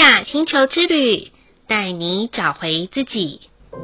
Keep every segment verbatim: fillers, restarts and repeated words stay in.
雅星球之旅，带你找回自己。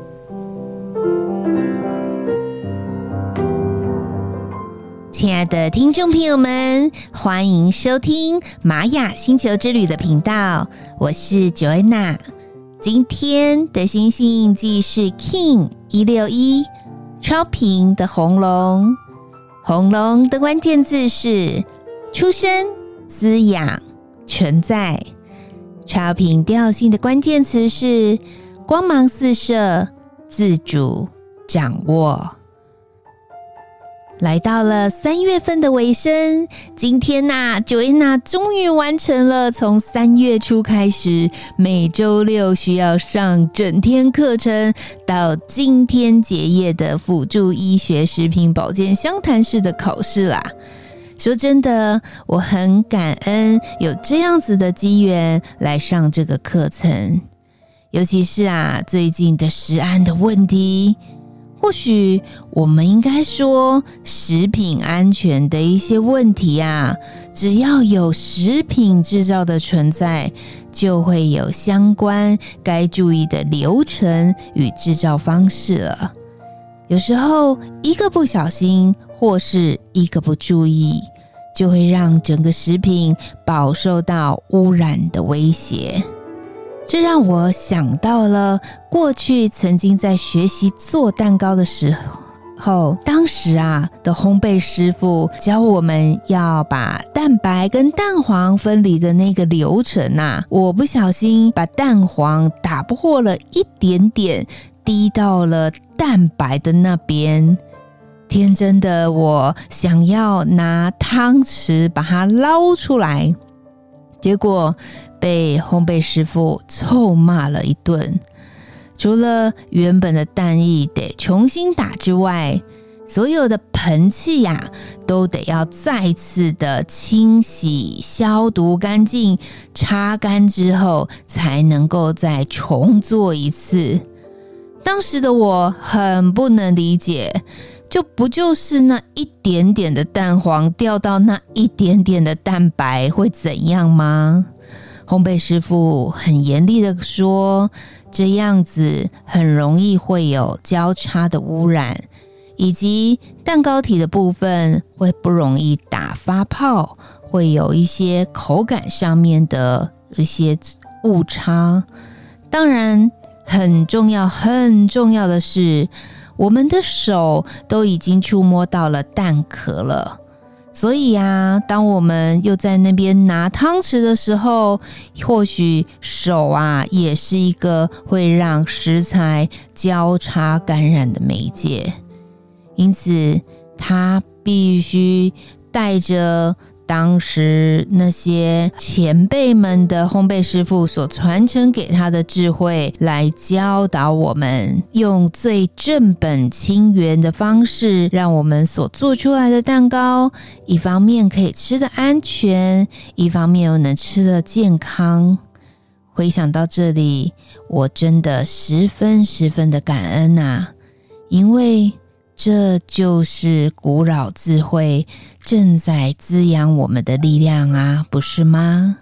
亲爱的听众朋友们，欢迎收听玛雅星球之旅的频道，我是 Joanna。 今天的星星印记是 King 一六一，超频的红龙。红龙的关键字是出生、滋养、存在。超频调性的关键词是光芒四射、自主、掌握。来到了三月份的尾声，今天啊 Joanna 终于完成了从三月初开始每周六需要上整天课程到今天结业的辅助医学食品保健相谈式的考试啦。说真的，我很感恩有这样子的机缘来上这个课程，尤其是啊最近的食安的问题，或许我们应该说食品安全的一些问题啊，只要有食品制造的存在，就会有相关该注意的流程与制造方式了。有时候一个不小心或是一个不注意，就会让整个食品饱受到污染的威胁。这让我想到了过去曾经在学习做蛋糕的时候，当时啊的烘焙师傅教我们要把蛋白跟蛋黄分离的那个流程啊，我不小心把蛋黄打破了一点点，滴到了蛋白的那边。天真的我想要拿汤匙把它捞出来，结果被烘焙师傅臭骂了一顿。除了原本的蛋液得重新打之外，所有的盆器啊都得要再次的清洗消毒干净，擦干之后才能够再重做一次。当时的我很不能理解，就不就是那一点点的蛋黄掉到那一点点的蛋白会怎样吗？烘焙师傅很严厉的说，这样子很容易会有交叉的污染，以及蛋糕体的部分会不容易打发泡，会有一些口感上面的一些误差。当然很重要很重要的是，我们的手都已经触摸到了蛋壳了，所以啊，当我们又在那边拿汤匙的时候，或许手啊也是一个会让食材交叉感染的媒介。因此他必须带着当时那些前辈们的烘焙师傅所传承给他的智慧来教导我们，用最正本清源的方式，让我们所做出来的蛋糕一方面可以吃得安全，一方面又能吃得健康。回想到这里，我真的十分十分的感恩啊，因为这就是古老智慧正在滋养我们的力量啊，不是吗？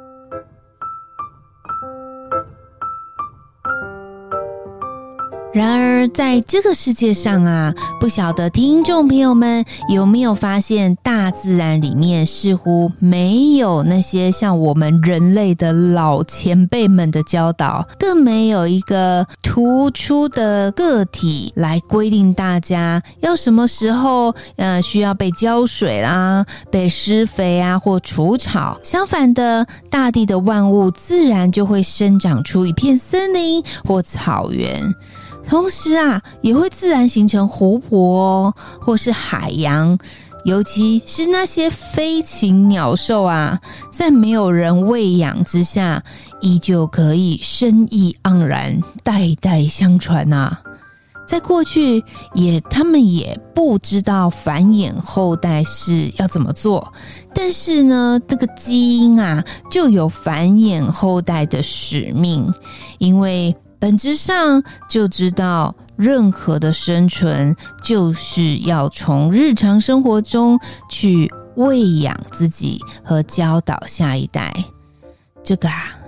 然而在这个世界上啊，不晓得听众朋友们有没有发现，大自然里面似乎没有那些像我们人类的老前辈们的教导，更没有一个突出的个体来规定大家要什么时候呃需要被浇水啦、被施肥啊或除草。相反的，大地的万物自然就会生长出一片森林或草原。同时啊，也会自然形成湖泊或是海洋，尤其是那些飞禽鸟兽啊，在没有人喂养之下，依旧可以生意盎然，代代相传啊。在过去也他们也不知道繁衍后代是要怎么做，但是呢，这个基因啊就有繁衍后代的使命，因为本质上就知道任何的生存就是要从日常生活中去喂养自己和教导下一代。这个啊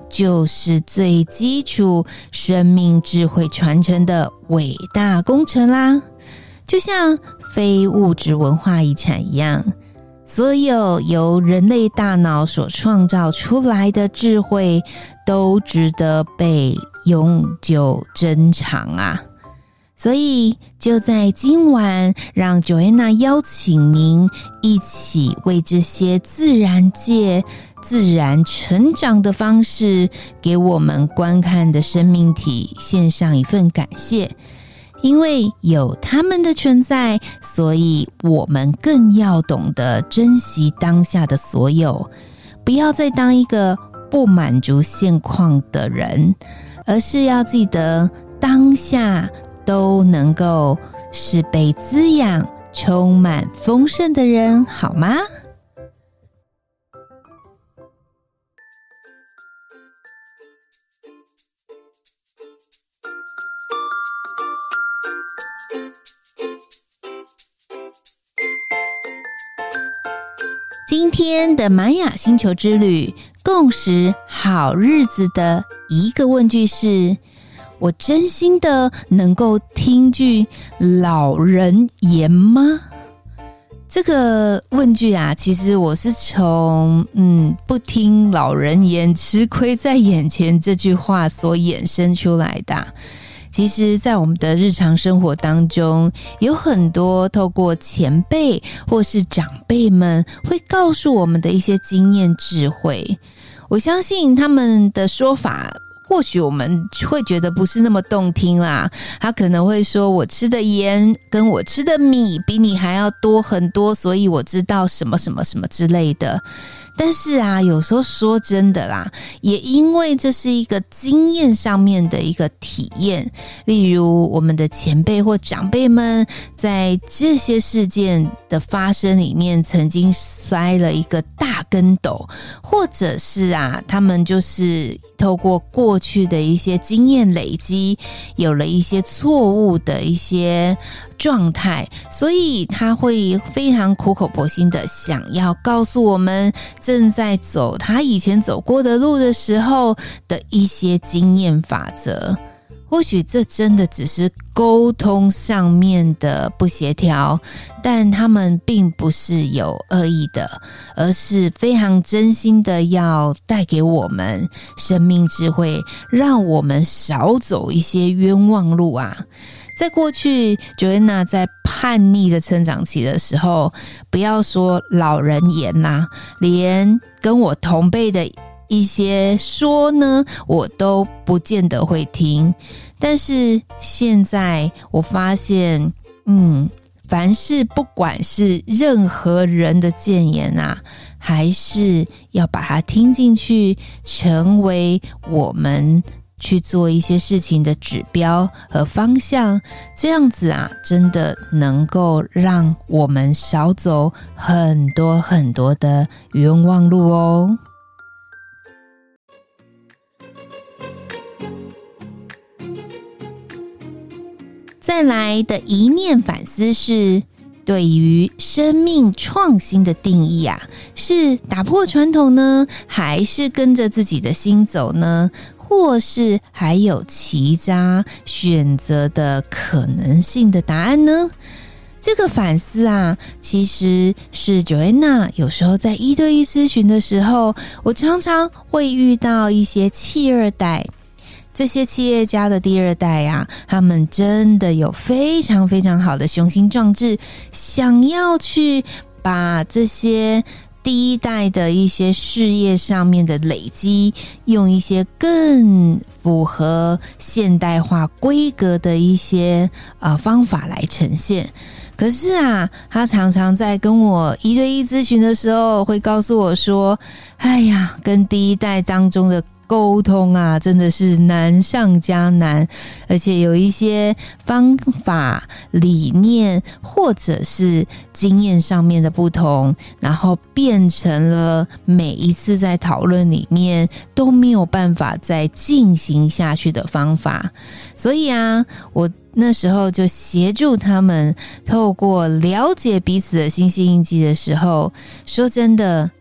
就是最基础生命智慧传承的伟大工程啦。就像非物质文化遗产一样，所有由人类大脑所创造出来的智慧都值得被永久珍藏啊。所以就在今晚，让 Joanna 邀请您一起为这些自然界自然成长的方式给我们观看的生命体献上一份感谢。因为有他们的存在，所以我们更要懂得珍惜当下的所有，不要再当一个不满足现况的人，而是要记得当下都能够是被滋养、充满丰盛的人，好吗？今天的玛雅星球之旅，共识好日子的一个问句是：我真心的能够听句老人言吗？这个问句啊，其实我是从嗯不听老人言，吃亏在眼前这句话所衍生出来的。其实在我们的日常生活当中，有很多透过前辈或是长辈们会告诉我们的一些经验智慧，我相信他们的说法或许我们会觉得不是那么动听啦，他可能会说我吃的盐跟我吃的米比你还要多很多，所以我知道什么什么什么之类的。但是啊，有时候说真的啦，也因为这是一个经验上面的一个体验，例如我们的前辈或长辈们在这些事件的发生里面曾经摔了一个大跟斗，或者是啊，他们就是透过过去的一些经验累积，有了一些错误的一些状态，所以他会非常苦口婆心的想要告诉我们正在走他以前走过的路的时候的一些经验法则。或许这真的只是沟通上面的不协调，但他们并不是有恶意的，而是非常真心的要带给我们生命智慧，让我们少走一些冤枉路啊。在过去 Joanna 在叛逆的成长期的时候，不要说老人言啦，连跟我同辈的一些说呢，我都不见得会听。但是现在我发现，嗯，凡是不管是任何人的谏言啊，还是要把它听进去，成为我们去做一些事情的指标和方向，这样子啊，真的能够让我们少走很多很多的冤枉路哦。再来的一念反思是，对于生命创新的定义啊，是打破传统呢，还是跟着自己的心走呢？或是还有其他选择的可能性的答案呢？这个反思啊，其实是 Joanna 有时候在一对一咨询的时候，我常常会遇到一些企二代，这些企业家的第二代啊，他们真的有非常非常好的雄心壮志，想要去把这些第一代的一些事业上面的累积，用一些更符合现代化规格的一些呃方法来呈现。可是啊，他常常在跟我一对一咨询的时候，会告诉我说：“哎呀，跟第一代当中的沟通啊，真的是难上加难，而且有一些方法、理念或者是经验上面的不同，然后变成了每一次在讨论里面都没有办法再进行下去的方法。所以啊，我那时候就协助他们透过了解彼此的星系印记的时候，说真的，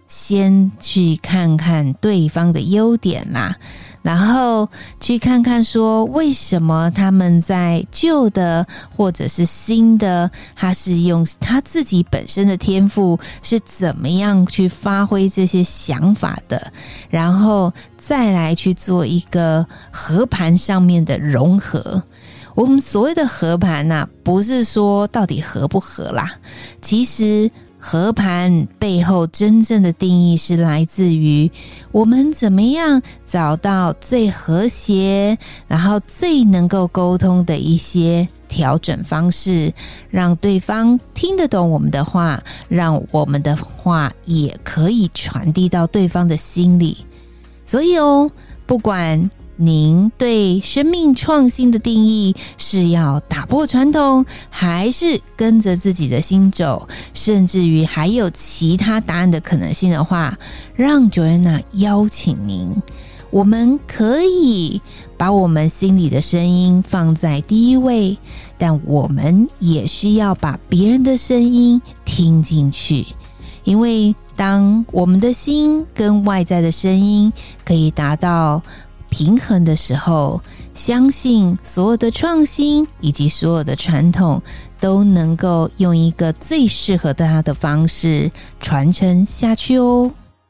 先去看看对方的优点啦，然后去看看说为什么他们在旧的或者是新的，他是用他自己本身的天赋是怎么样去发挥这些想法的，然后再来去做一个合盘上面的融合。我们所谓的合盘啊，不是说到底合不合啦，其实合盘背后真正的定义是来自于我们怎么样找到最和谐，然后最能够沟通的一些调整方式，让对方听得懂我们的话，让我们的话也可以传递到对方的心里。所以哦，不管您对生命创新的定义是要打破传统，还是跟着自己的心走，甚至于还有其他答案的可能性的话，让 Joanna 邀请您，我们可以把我们心里的声音放在第一位，但我们也需要把别人的声音听进去，因为当我们的心跟外在的声音可以达到平衡的时候，相信所有的创新以及所有的传统都能够用一个最适合它的方式传承下去哦。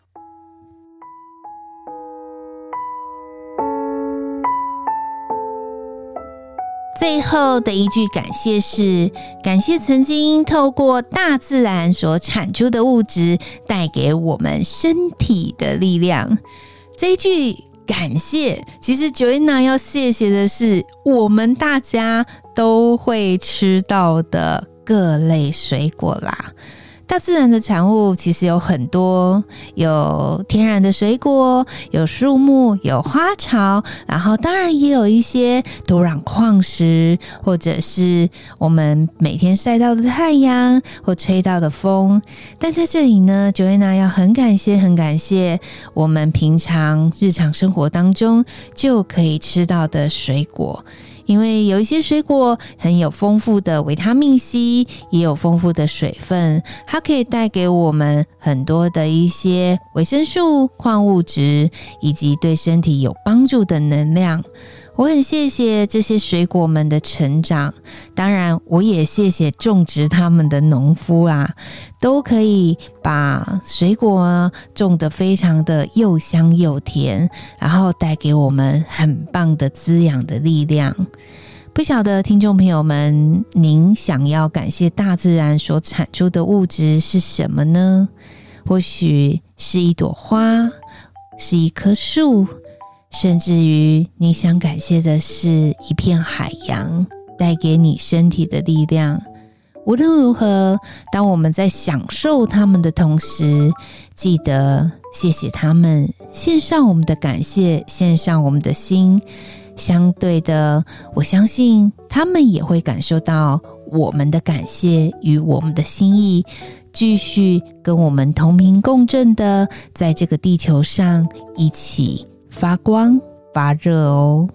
最后的一句感谢是，感谢曾经透过大自然所产出的物质带给我们身体的力量。这一句感谢，其实 Joanna 要谢谢的是我们大家都会吃到的各类水果啦。大自然的产物其实有很多，有天然的水果，有树木，有花草，然后当然也有一些土壤矿石，或者是我们每天晒到的太阳或吹到的风。但在这里呢， Joanna 要很感谢很感谢我们平常日常生活当中就可以吃到的水果，因为有一些水果很有丰富的维他命 C， 也有丰富的水分，它可以带给我们很多的一些维生素、矿物质，以及对身体有帮助的能量。我很谢谢这些水果们的成长，当然我也谢谢种植它们的农夫啊，都可以把水果种得非常的又香又甜，然后带给我们很棒的滋养的力量。不晓得听众朋友们，您想要感谢大自然所产出的物质是什么呢？或许是一朵花，是一棵树，甚至于你想感谢的是一片海洋带给你身体的力量。无论如何，当我们在享受他们的同时，记得谢谢他们，献上我们的感谢，献上我们的心。相对的，我相信他们也会感受到我们的感谢与我们的心意，继续跟我们同频共振的在这个地球上一起发光发热哦。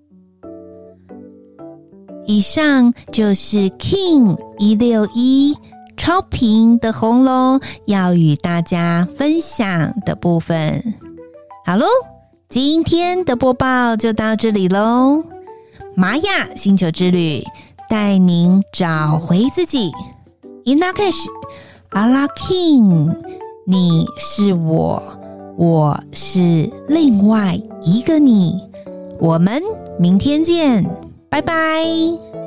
以上就是 King 一六一超频的红龙要与大家分享的部分。好咯，今天的播报就到这里咯。玛雅星球之旅带您找回自己。 Inakash Ala King， 你是我，我是另外一个你。我们明天见，拜拜。